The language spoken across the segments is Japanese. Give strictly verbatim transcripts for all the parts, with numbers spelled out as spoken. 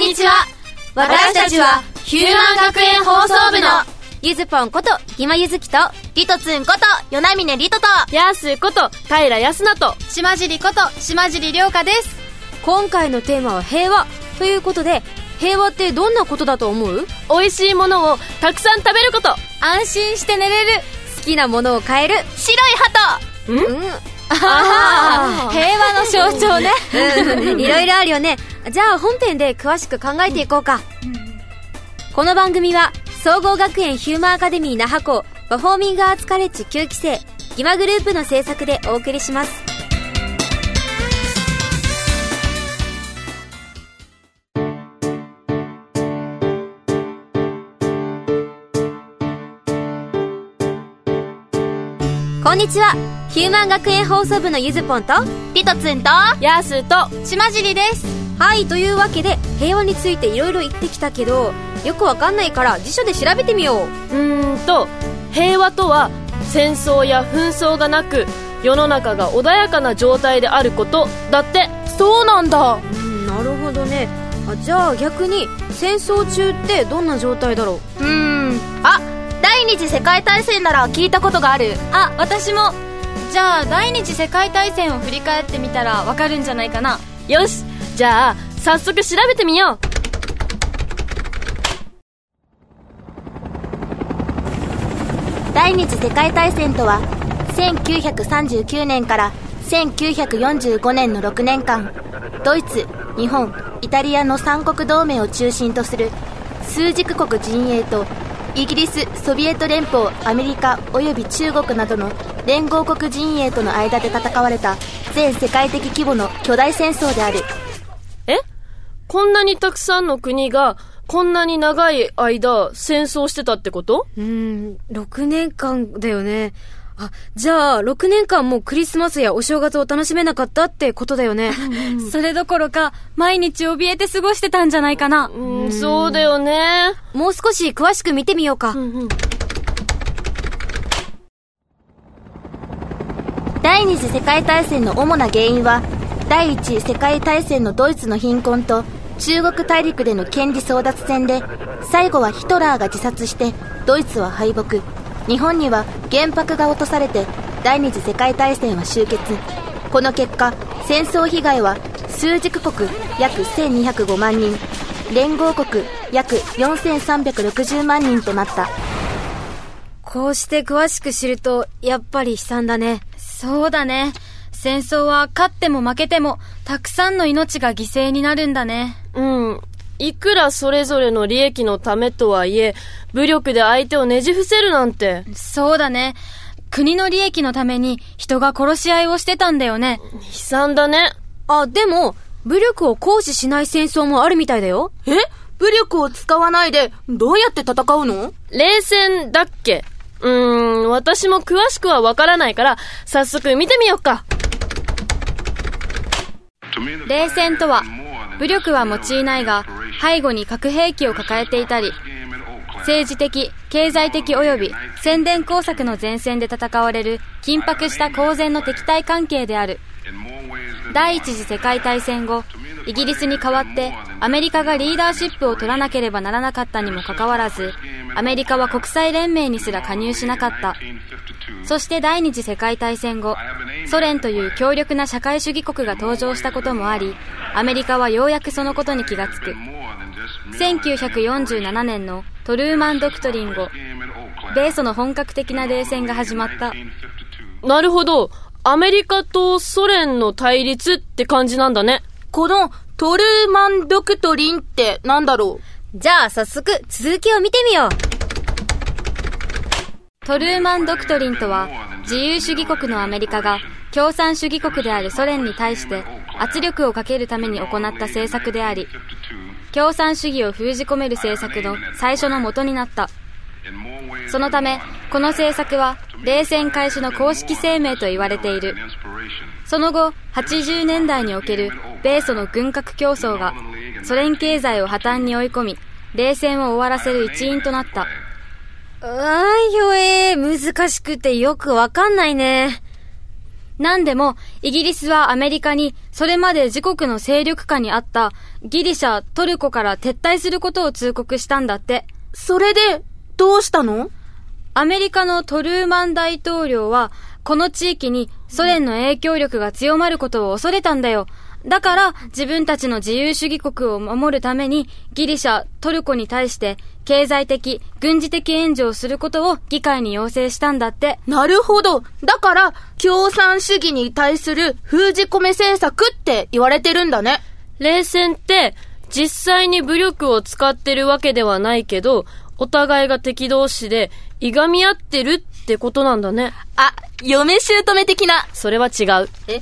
にちは。私たちはヒューマン学園放送部のゆずぽんことぎまゆずきとりとつんこと与那嶺りととやすこと平安菜と島尻こと島尻涼香です。 今回のテーマは平和ということで、平和ってどんなことだと思う？ 美味しいものをたくさん食べること。 安心して寝れる。 好きなものを買える。 白い鳩。 うん、 ああ平和の象徴ね。 うん、いろいろあるよね。じゃあ本編で詳しく考えていこうか。うん、この番組は総合学園ヒューマンアカデミー那覇校パフォーミングアーツカレッジきゅうきせいギマグループの制作でお送りします。こんにちは。ヒューマン学園放送部のゆずぽんとりとつんとやすと島尻です。 はい、というわけで平和についていろいろ言ってきたけど、よくわかんないから辞書で調べてみよう。 うーんと平和とは戦争や紛争がなく世の中が穏やかな状態であることだって。 そうなんだ。 うん、なるほどね。あ、じゃあ逆に戦争中ってどんな状態だろう？ うーんあ第二次世界大戦なら聞いたことがある。 あ、私も。じゃあ第二次世界大戦を振り返ってみたらわかるんじゃないかな。 よし、じゃあ早速調べてみよう。 第二次世界大戦とはせんきゅうひゃくさんじゅうきゅうねんからせんきゅうひゃくよんじゅうごねんのろくねんかん、ドイツ、日本、イタリアの三国同盟を中心とする枢軸国陣営とイギリス、ソビエト連邦、アメリカおよび中国などの連合国陣営との間で戦われた全世界的規模の巨大戦争である。 え？こんなにたくさんの国がこんなに長い間戦争してたってこと？ うーん、ろくねんかんだよね。あ、じゃあろくねんかんもクリスマスやお正月を楽しめなかったってことだよね。 それどころか毎日怯えて過ごしてたんじゃないかな。 うん、そうだよね。 もう少し詳しく見てみようか。うんうん、 第二次世界大戦の主な原因は第一次世界大戦のドイツの貧困と中国大陸での権利争奪戦で、最後はヒトラーが自殺してドイツは敗北、日本には原爆が落とされて第二次世界大戦は終結。この結果戦争被害は枢軸国約せんにひゃくごまんにん、連合国約よんせんさんびゃくろくじゅうまんにんとなった。 こうして詳しく知るとやっぱり悲惨だね。 そうだね。戦争は勝っても負けてもたくさんの命が犠牲になるんだね。 うん。いくらそれぞれの利益のためとはいえ、武力で相手をねじ伏せるなんて。 そうだね。国の利益のために人が殺し合いをしてたんだよね。 悲惨だね。 あ、でも武力を行使しない戦争もあるみたいだよ。 え？武力を使わないでどうやって戦うの？ 冷戦だっけ？うーん、私も詳しくはわからないから早速見てみようか。 冷戦とは武力は用いないが背後に核兵器を抱えていたり、政治的、経済的及び宣伝工作の前線で戦われる緊迫した公然の敵対関係である。第一次世界大戦後、イギリスに代わってアメリカがリーダーシップを取らなければならなかったにもかかわらず、アメリカは国際連盟にすら加入しなかった。そして第二次世界大戦後、ソ連という強力な社会主義国が登場したこともあり、アメリカはようやくそのことに気がつく。せんきゅうひゃくよんじゅうななねんのトルーマンドクトリン後、米ソの本格的な冷戦が始まった。 なるほど。アメリカとソ連の対立って感じなんだね。 このトルーマンドクトリンってなんだろう？じゃあ早速続きを見てみよう。 トルーマンドクトリンとは、自由主義国のアメリカが共産主義国であるソ連に対して圧力をかけるために行った政策であり、共産主義を封じ込める政策の最初の元になった。そのためこの政策は冷戦開始の公式声明と言われている。その後はちじゅうねんだいにおける米ソの軍拡競争がソ連経済を破綻に追い込み、冷戦を終わらせる一因となった。 あーよえー、難しくてよくわかんないね。 なんでも、イギリスはアメリカに、それまで自国の勢力下にあったギリシャ、トルコから撤退することを通告したんだって。 それで、どうしたの？ アメリカのトルーマン大統領は、この地域にソ連の影響力が強まることを恐れたんだよ。だから、自分たちの自由主義国を守るために、ギリシャ、トルコに対して、経済的、軍事的援助をすることを議会に要請したんだって。 なるほど。だから、共産主義に対する封じ込め政策って言われてるんだね。 冷戦って、実際に武力を使ってるわけではないけど、お互いが敵同士で、いがみ合ってるってことなんだね。 あ、嫁姑的な。 それは違う。 え？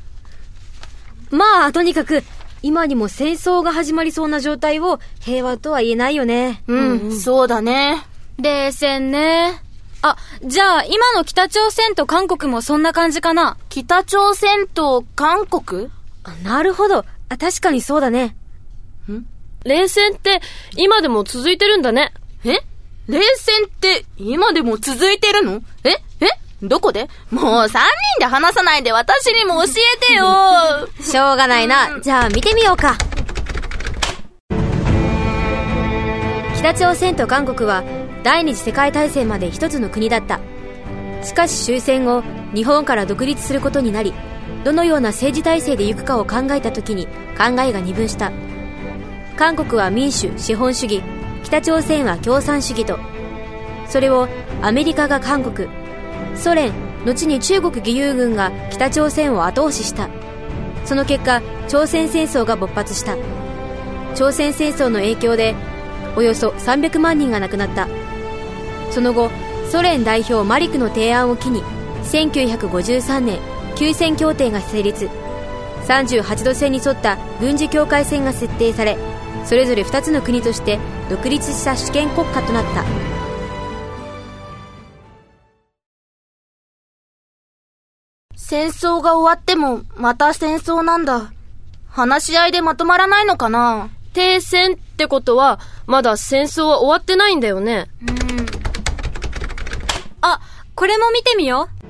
まあ、とにかく、今にも戦争が始まりそうな状態を平和とは言えないよね。 うん、うんうん、そうだね。 冷戦ね。あ、じゃあ今の北朝鮮と韓国もそんな感じかな。 北朝鮮と韓国？ なるほど。あ、確かにそうだね。 ん？冷戦って今でも続いてるんだね。 え？冷戦って今でも続いてるの？え？え？どこで？もう三人で話さないで私にも教えてよ。 しょうがないな。じゃあ見てみようか。北朝鮮と韓国は第二次世界大戦まで一つの国だった。しかし終戦後、日本から独立することになり、どのような政治体制で行くかを考えたときに考えが二分した。韓国は民主・資本主義、北朝鮮は共産主義と。それをアメリカが韓国、ソ連、後に中国義勇軍が北朝鮮を後押しした。その結果、朝鮮戦争が勃発した。朝鮮戦争の影響でおよそさんびゃくまんにんが亡くなった。その後、ソ連代表マリクの提案を機にせんきゅうひゃくごじゅうさんねん休戦協定が成立。さんじゅうはちど線に沿った軍事境界線が設定され、それぞれふたつの国として独立した主権国家となった。 戦争が終わってもまた戦争なんだ。話し合いでまとまらないのかな？ 停戦ってことはまだ戦争は終わってないんだよね。 うん。あ、これも見てみよう。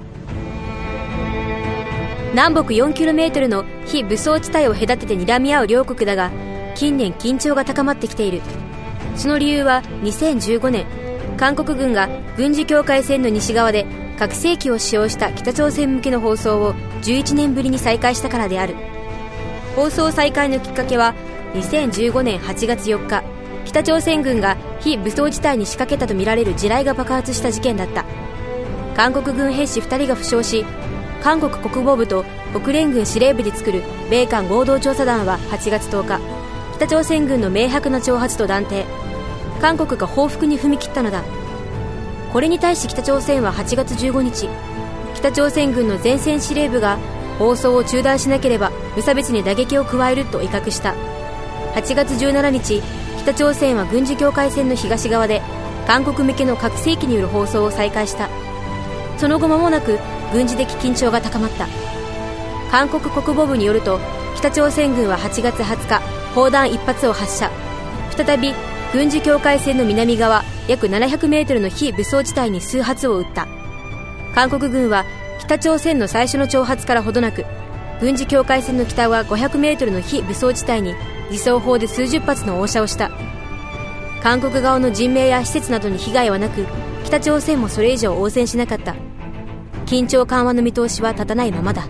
南北 よんキロメートル の非武装地帯を隔てて睨み合う両国だが、近年緊張が高まってきている。その理由はにせんじゅうごねん、韓国軍が軍事境界線の西側で核兵器を使用した北朝鮮向けの放送をじゅういちねんぶりに再開したからである。放送再開のきっかけはにせんじゅうごねんはちがつよっか、北朝鮮軍が非武装地帯に仕掛けたとみられる地雷が爆発した事件だった。韓国軍兵士ふたりが負傷し、韓国国防部と国連軍司令部で作る米韓合同調査団ははちがつとおか、北朝鮮軍の明白な挑発と断定、韓国が報復に踏み切ったのだ。これに対し北朝鮮ははちがつじゅうごにち、北朝鮮軍の前線司令部が放送を中断しなければ無差別に打撃を加えると威嚇した。はちがつじゅうしちにち、北朝鮮は軍事境界線の東側で韓国向けの核兵器による放送を再開した。その後間もなく軍事的緊張が高まった。韓国国防部によると、北朝鮮軍ははちがつはつか砲弾いっぱつを発射。再び軍事境界線の南側約ななひゃくメートルの非武装地帯に数発を撃った。韓国軍は北朝鮮の最初の挑発からほどなく、軍事境界線の北はごひゃくメートルの非武装地帯に自走砲で数十発の応射をした。韓国側の人命や施設などに被害はなく、北朝鮮もそれ以上応戦しなかった。緊張緩和の見通しは立たないままだ。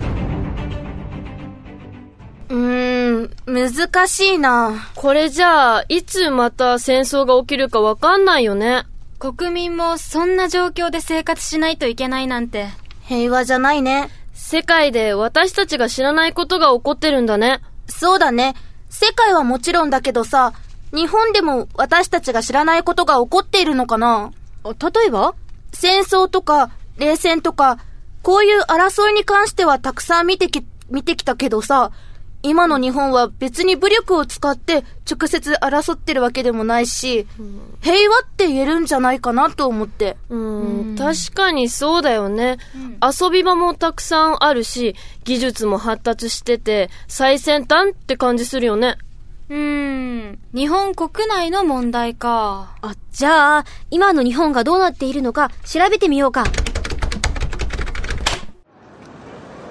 うーん、難しいな。 これじゃあいつまた戦争が起きるかわかんないよね。 国民もそんな状況で生活しないといけないなんて平和じゃないね。 世界で私たちが知らないことが起こってるんだね。 そうだね。世界はもちろんだけどさ、日本でも私たちが知らないことが起こっているのかな。 例えば？ 戦争とか冷戦とか、こういう争いに関してはたくさん見てき、見てきたけどさ、今の日本は別に武力を使って直接争ってるわけでもないし、うん、平和って言えるんじゃないかなと思って。 うん、うん、確かにそうだよね、うん、遊び場もたくさんあるし、技術も発達してて最先端って感じするよね。 うーん、日本国内の問題か。 あ、じゃあ今の日本がどうなっているのか調べてみようか。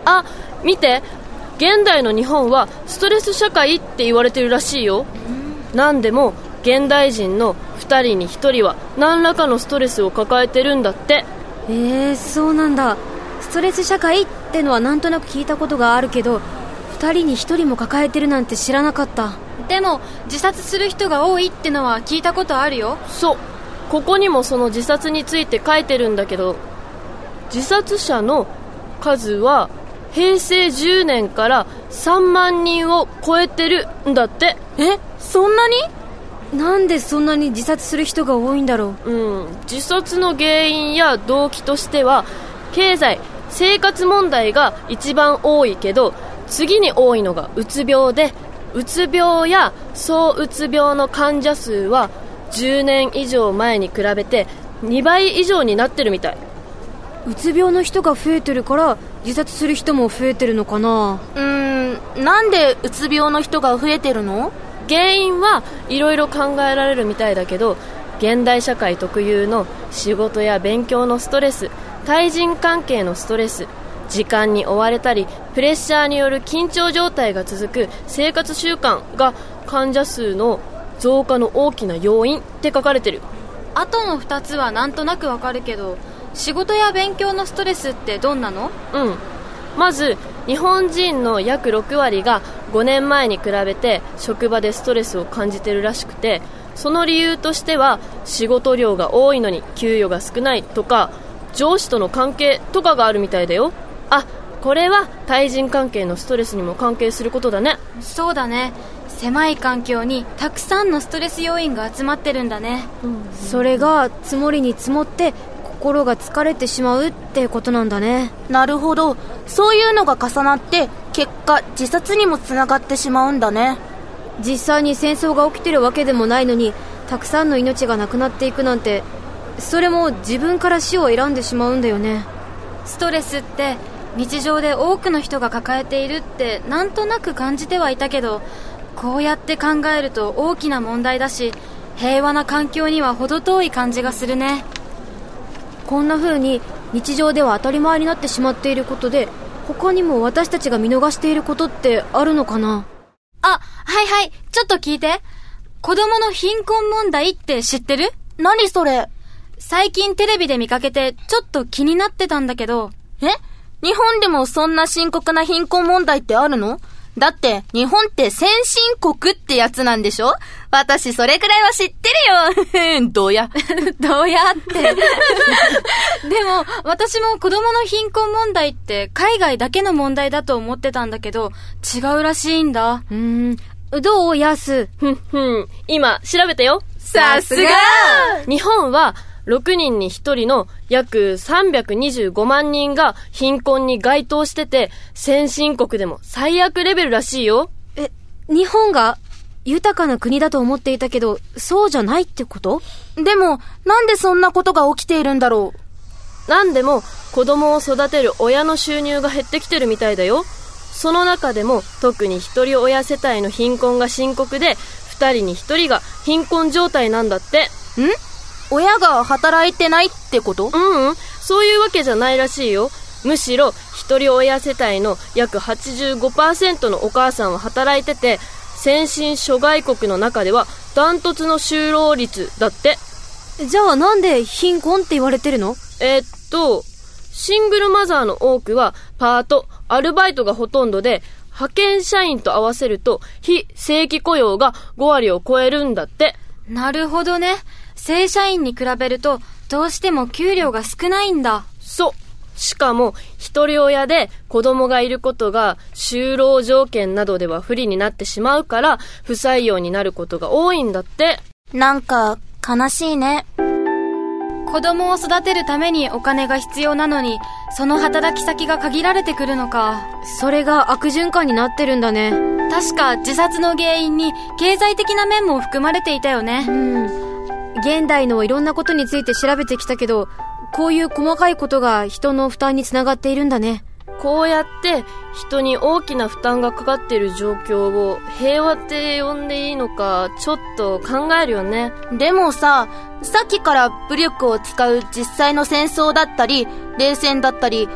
あ、見て、現代の日本はストレス社会って言われてるらしいよ。なんでも現代人のふたりにひとりは何らかのストレスを抱えてるんだって。 えー、そうなんだ。ストレス社会ってのはなんとなく聞いたことがあるけど、ふたりにひとりも抱えてるなんて知らなかった。 でも自殺する人が多いってのは聞いたことあるよ。 そう、ここにもその自殺について書いてるんだけど、自殺者の数はへいせいじゅうねんからさんまんにんを超えてるんだって。 え、そんなに？ なんでそんなに自殺する人が多いんだろう。 うん、自殺の原因や動機としては経済、生活問題が一番多いけど、次に多いのがうつ病で、うつ病や躁うつ病の患者数はじゅうねん以上前に比べてにばい以上になってるみたい。 うつ病の人が増えてるから自殺する人も増えてるのかな。 うーん、なんでうつ病の人が増えてるの？ 原因はいろいろ考えられるみたいだけど、現代社会特有の仕事や勉強のストレス、対人関係のストレス、時間に追われたりプレッシャーによる緊張状態が続く生活習慣が患者数の増加の大きな要因って書かれてる。 あとのふたつはなんとなくわかるけど、仕事や勉強のストレスってどんなの？ うん、まず日本人の約ろくわりがごねんまえに比べて職場でストレスを感じてるらしくて、その理由としては仕事量が多いのに給与が少ないとか、上司との関係とかがあるみたいだよ。あ、これは対人関係のストレスにも関係することだね。 そうだね、狭い環境にたくさんのストレス要因が集まってるんだね、 うん、それが積もりに積もって心が疲れてしまうってことなんだね。 なるほど、そういうのが重なって結果自殺にもつながってしまうんだね。 実際に戦争が起きてるわけでもないのにたくさんの命がなくなっていくなんて、それも自分から死を選んでしまうんだよね。 ストレスって日常で多くの人が抱えているってなんとなく感じてはいたけど、こうやって考えると大きな問題だし、平和な環境には程遠い感じがするね。 こんな風に日常では当たり前になってしまっていることで、他にも私たちが見逃していることってあるのかな。 あ、はいはい、ちょっと聞いて。子供の貧困問題って知ってる？ 何それ？ 最近テレビで見かけてちょっと気になってたんだけど。 え？日本でもそんな深刻な貧困問題ってあるの？だって日本って先進国ってやつなんでしょ？私それくらいは知ってるよ。どうやどうやってでも私も子供の貧困問題って海外だけの問題だと思ってたんだけど、違うらしいんだ。 うーん、どうやす？ ふんふん、今調べたよ。 さすが！ 日本はろくにんにひとりの約さんびゃくにじゅうごまんにんが貧困に該当してて、先進国でも最悪レベルらしいよ。 え、日本が豊かな国だと思っていたけど、そうじゃないってこと？ でもなんでそんなことが起きているんだろう。なんでも子供を育てる親の収入が減ってきてるみたいだよ。その中でも特に一人親世帯の貧困が深刻で、ふたりにひとりが貧困状態なんだって。 ん？親が働いてないってこと？ うんうん、そういうわけじゃないらしいよ。むしろ一人親世帯の約 はちじゅうごパーセント のお母さんは働いてて、先進諸外国の中ではダントツの就労率だって。 じゃあなんで貧困って言われてるの？ えー、っとシングルマザーの多くはパート、アルバイトがほとんどで、派遣社員と合わせると非正規雇用がごわりを超えるんだって。 なるほどね。正社員に比べるとどうしても給料が少ないんだ。 そう。しかも一人親で子供がいることが就労条件などでは不利になってしまうから、不採用になることが多いんだって。 なんか悲しいね。 子供を育てるためにお金が必要なのに、その働き先が限られてくるのか。 それが悪循環になってるんだね。 確か自殺の原因に経済的な面も含まれていたよね。 うん。現代のいろんなことについて調べてきたけど、こういう細かいことが人の負担につながっているんだね。 こうやって人に大きな負担がかかっている状況を平和って呼んでいいのかちょっと考えるよね。 でもさ、さっきから武力を使う実際の戦争だったり冷戦だったり、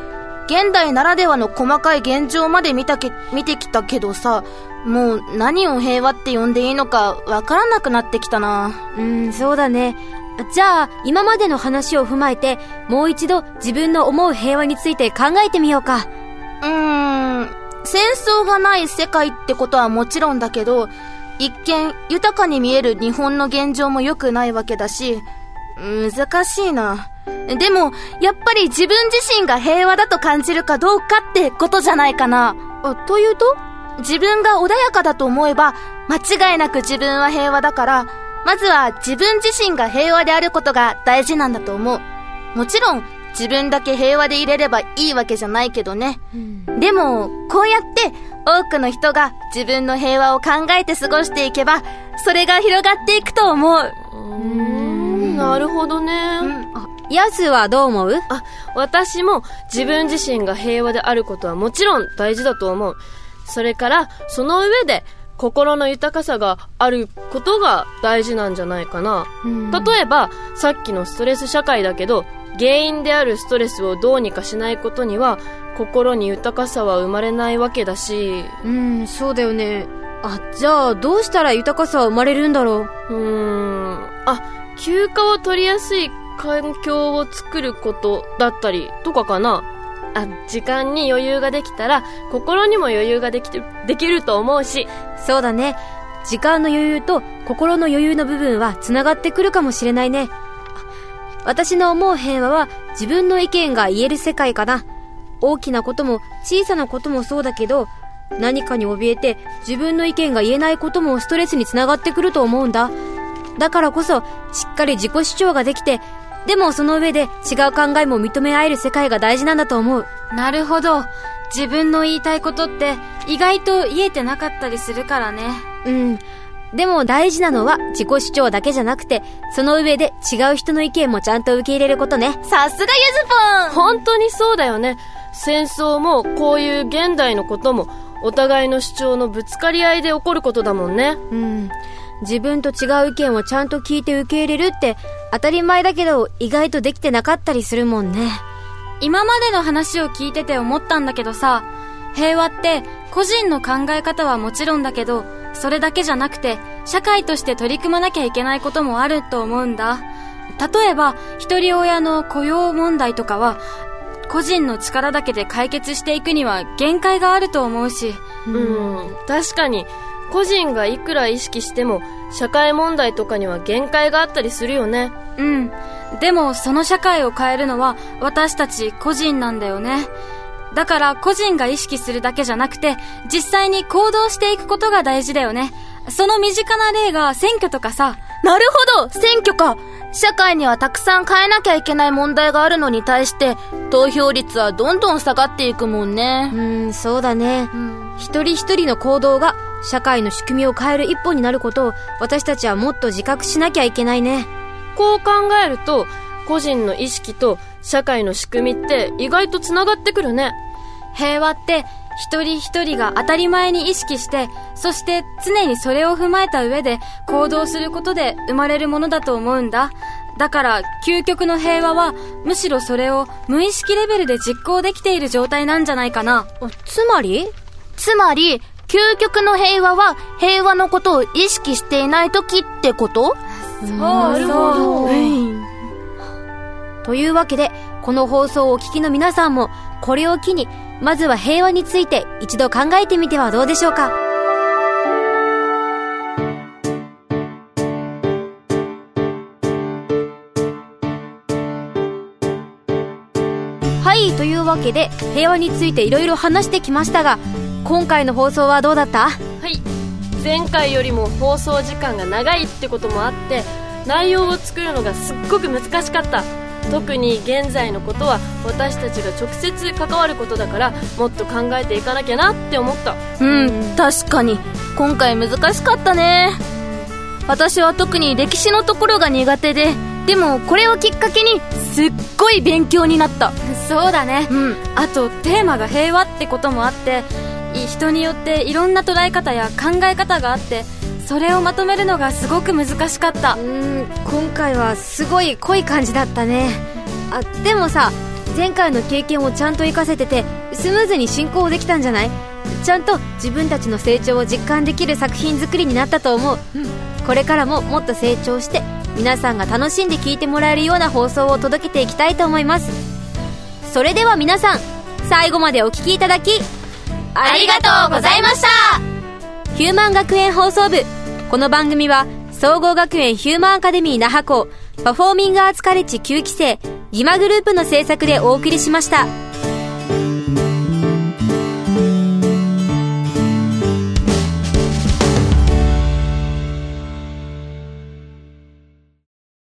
現代ならではの細かい現状まで見たけ見てきたけどさ、もう何を平和って呼んでいいのかわからなくなってきたな。 うん、そうだね。じゃあ今までの話を踏まえてもう一度自分の思う平和について考えてみようか。 うーん、戦争がない世界ってことはもちろんだけど、一見豊かに見える日本の現状も良くないわけだし、難しいな。でもやっぱり自分自身が平和だと感じるかどうかってことじゃないかな。 あ、というと？ 自分が穏やかだと思えば間違いなく自分は平和だから、まずは自分自身が平和であることが大事なんだと思う。もちろん自分だけ平和でいれればいいわけじゃないけどね、うん、でもこうやって多くの人が自分の平和を考えて過ごしていけば、それが広がっていくと思う。 うーん、なるほどね、うん、 あ、ヤスはどう思う？ あ、私も自分自身が平和であることはもちろん大事だと思う。それからその上で心の豊かさがあることが大事なんじゃないかな。例えばさっきのストレス社会だけど、原因であるストレスをどうにかしないことには心に豊かさは生まれないわけだし。 うん、そうだよね。あ、じゃあどうしたら豊かさは生まれるんだろう。うーん、あ、休暇を取りやすい環境を作ることだったりとかかな。あ、時間に余裕ができたら心にも余裕ができてできると思うし。 そうだね。時間の余裕と心の余裕の部分はつながってくるかもしれないね。私の思う平和は自分の意見が言える世界かな。大きなことも小さなこともそうだけど、何かに怯えて自分の意見が言えないこともストレスにつながってくると思うんだ。だからこそしっかり自己主張ができて、でもその上で違う考えも認め合える世界が大事なんだと思う。 なるほど。自分の言いたいことって意外と言えてなかったりするからね。 うん。でも大事なのは自己主張だけじゃなくて、その上で違う人の意見もちゃんと受け入れることね。 さすがゆずぽん。 本当にそうだよね。戦争もこういう現代のこともお互いの主張のぶつかり合いで起こることだもんね。 うん。自分と違う意見をちゃんと聞いて受け入れるって当たり前だけど、意外とできてなかったりするもんね。 今までの話を聞いてて思ったんだけどさ、平和って個人の考え方はもちろんだけど、それだけじゃなくて社会として取り組まなきゃいけないこともあると思うんだ。例えば一人親の雇用問題とかは個人の力だけで解決していくには限界があると思うし。 うん、確かに個人がいくら意識しても社会問題とかには限界があったりするよね。 うん。でもその社会を変えるのは私たち個人なんだよね。だから個人が意識するだけじゃなくて実際に行動していくことが大事だよね。その身近な例が選挙とかさ。 なるほど、選挙か。社会にはたくさん変えなきゃいけない問題があるのに対して投票率はどんどん下がっていくもんね。 うん、そうだね、うん、一人一人の行動が社会の仕組みを変える一歩になることを私たちはもっと自覚しなきゃいけないね。 こう考えると個人の意識と社会の仕組みって意外とつながってくるね。 平和って一人一人が当たり前に意識して、そして常にそれを踏まえた上で行動することで生まれるものだと思うんだ。だから究極の平和はむしろそれを無意識レベルで実行できている状態なんじゃないかな。 つまりつまり究極の平和は平和のことを意識していない時ってこと？ なるほど、うん、というわけでこの放送をお聞きの皆さんもこれを機にまずは平和について一度考えてみてはどうでしょうか。はい、というわけで平和についていろいろ話してきましたが、今回の放送はどうだった？ はい、前回よりも放送時間が長いってこともあって内容を作るのがすっごく難しかった。特に現在のことは私たちが直接関わることだからもっと考えていかなきゃなって思った。 うん、確かに今回難しかったね。私は特に歴史のところが苦手で、でもこれをきっかけにすっごい勉強になった。 そうだね、うん、あとテーマが平和ってこともあって、人によっていろんな捉え方や考え方があって、それをまとめるのがすごく難しかった。 うーん、今回はすごい濃い感じだったね。あ、でもさ、 前回の経験をちゃんと活かせててスムーズに進行できたんじゃない？ちゃんと自分たちの成長を実感できる作品作りになったと思う、うん、これからももっと成長して皆さんが楽しんで聞いてもらえるような放送を届けていきたいと思います。それでは皆さん、最後までお聞きいただきありがとうございました。ヒューマン学園放送部、この番組は総合学園ヒューマンアカデミー那覇校パフォーミングアーツカレッジきゅうきせいギマグループの制作でお送りしました。